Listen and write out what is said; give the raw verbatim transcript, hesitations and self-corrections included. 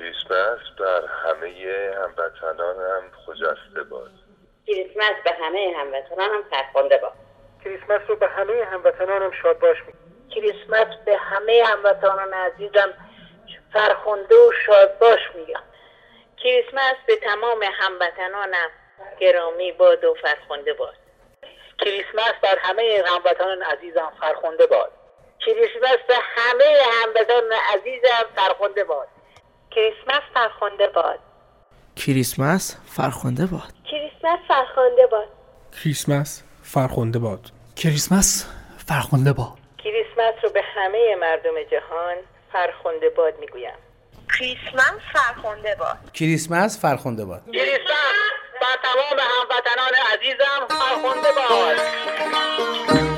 کریسمس بر همه هموطنانم خجسته باد. کریسمس به همه هموطنانم فرخنده باد. کریسمس رو به همه هموطنانم شاد باش میگم. کریسمس به همه هموطنان عزیزم فرخنده و شاد باش میگم. کریسمس به تمام هموطنانم گرامی باد و فرخنده باد. کریسمس بر همه هموطنان عزیزم فرخنده باد. کریسمس به همه هموطنان عزیزم فرخنده باد. کریسمس فرخنده باد. کریسمس فرخنده باد. کریسمس فرخنده باد. کریسمس فرخنده باد. کریسمس فرخنده باد. کریسمس رو به همه مردم جهان فرخنده باد میگویم. کریسمس فرخنده باد. کریسمس فرخنده باد. کریسمس بر تمام هموطنان عزیزم فرخنده باد.